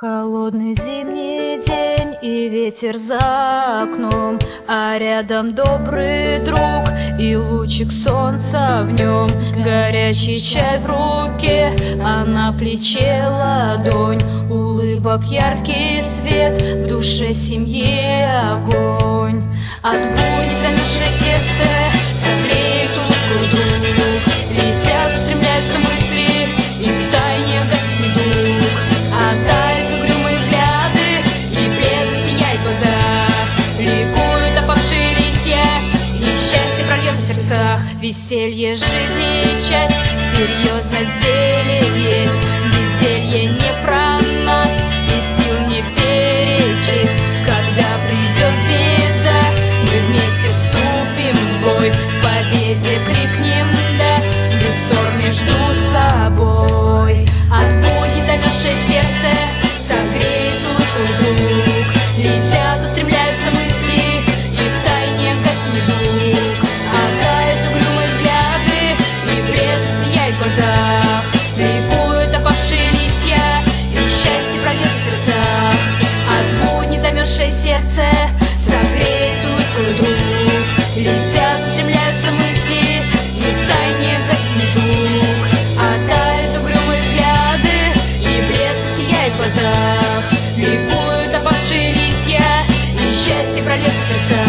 Холодный зимний день и ветер за окном, а рядом добрый друг и лучик солнца в нем. Горячий чай в руке, а на плече ладонь. Улыбок яркий свет, в душе семьи огонь. От бури замерзшее сердце согреет улыбку друг. Летят, устремляются мысли, и втайне гаснет дух. Отдают угрюмые взгляды, и блеск засияет в глазах. Ликуют опавшие листья, и счастье прольется в сердцах. Веселье жизни часть, серьезность деле есть. Безделье не про нас, и сил не перечесть. Когда придет беда, мы вместе вступим в бой. В победе крикнем «да», без ссор между собой. От боли замерзшее сердце согреет улыбку друг. Летят, устремляются мысли, и втайне гаснет дух. Отдают угрюмые взгляды, и блеск сияет в глазах. Ликуют опавшие листья, и счастье прольется в сердцах. От будни замерзшее сердце согреет улыбку друг. Летят, устремляются мысли, и втайне гаснет дух. Отдают угрюмые взгляды, и блеск сияет в глазах. Ликуют опавшие листья, и счастье прольется в сердцах.